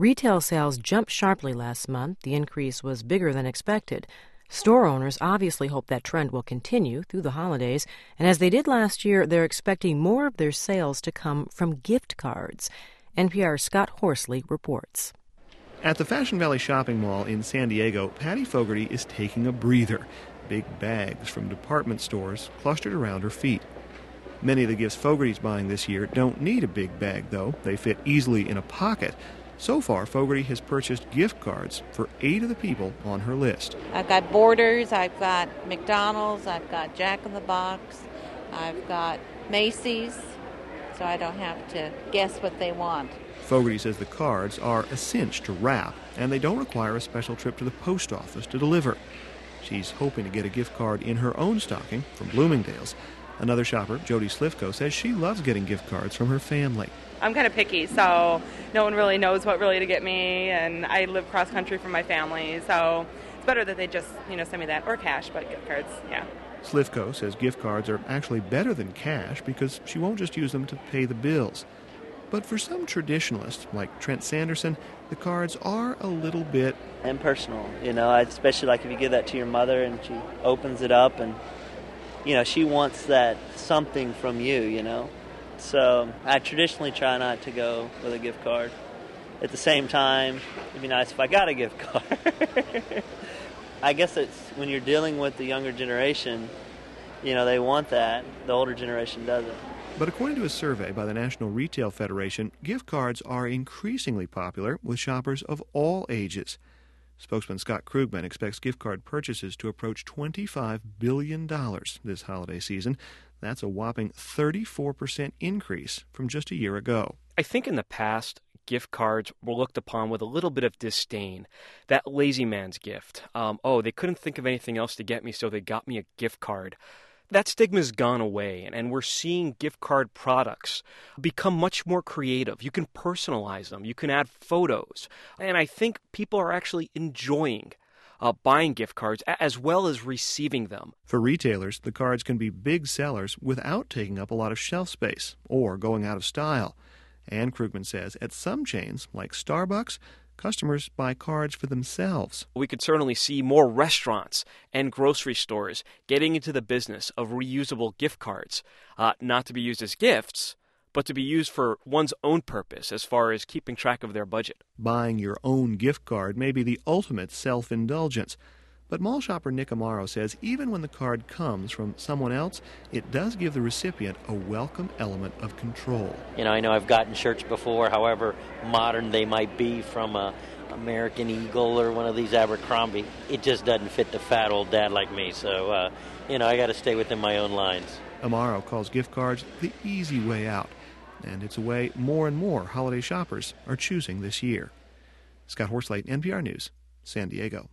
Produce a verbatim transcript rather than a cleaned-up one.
Retail sales jumped sharply last month. The increase was bigger than expected. Store owners obviously hope that trend will continue through the holidays, and as they did last year, they're expecting more of their sales to come from gift cards. N P R's Scott Horsley reports. At the Fashion Valley Shopping Mall in San Diego, Patty Fogarty is taking a breather. Big bags from department stores clustered around her feet. Many of the gifts Fogarty's buying this year don't need a big bag, though. They fit easily in a pocket. So far, Fogarty has purchased gift cards for eight of the people on her list. I've got Borders, I've got McDonald's, I've got Jack in the Box, I've got Macy's, so I don't have to guess what they want. Fogarty says the cards are a cinch to wrap, and they don't require a special trip to the post office to deliver. She's hoping to get a gift card in her own stocking from Bloomingdale's. Another shopper, Jody Slifko, says she loves getting gift cards from her family. I'm kind of picky, so no one really knows what really to get me, and I live cross-country from my family, so it's better that they just, you know, send me that, or cash, but gift cards, yeah. Slifko says gift cards are actually better than cash because she won't just use them to pay the bills. But for some traditionalists, like Trent Sanderson, the cards are a little bit impersonal, you know, especially like if you give that to your mother and she opens it up and, you know, she wants that something from you, you know. So I traditionally try not to go with a gift card. At the same time, it'd be nice if I got a gift card. I guess it's when you're dealing with the younger generation, you know, they want that. The older generation doesn't. But according to a survey by the National Retail Federation, gift cards are increasingly popular with shoppers of all ages. Spokesman Scott Krugman expects gift card purchases to approach twenty-five billion dollars this holiday season. That's a whopping thirty-four percent increase from just a year ago. I think in the past, gift cards were looked upon with a little bit of disdain. That lazy man's gift. Um, oh, they couldn't think of anything else to get me, so they got me a gift card. That stigma's gone away, and, and we're seeing gift card products become much more creative. You can personalize them. You can add photos. And I think people are actually enjoying uh, buying gift cards as well as receiving them. For retailers, the cards can be big sellers without taking up a lot of shelf space or going out of style. And Krugman says at some chains, like Starbucks, customers buy cards for themselves. We could certainly see more restaurants and grocery stores getting into the business of reusable gift cards, uh, not to be used as gifts, but to be used for one's own purpose as far as keeping track of their budget. Buying your own gift card may be the ultimate self-indulgence. But mall shopper Nick Amaro says even when the card comes from someone else, it does give the recipient a welcome element of control. You know, I know I've gotten shirts before, however modern they might be, from a American Eagle or one of these Abercrombie. It just doesn't fit the fat old dad like me, so, uh, you know, I got to stay within my own lines. Amaro calls gift cards the easy way out, and it's a way more and more holiday shoppers are choosing this year. Scott Horsley, N P R News, San Diego.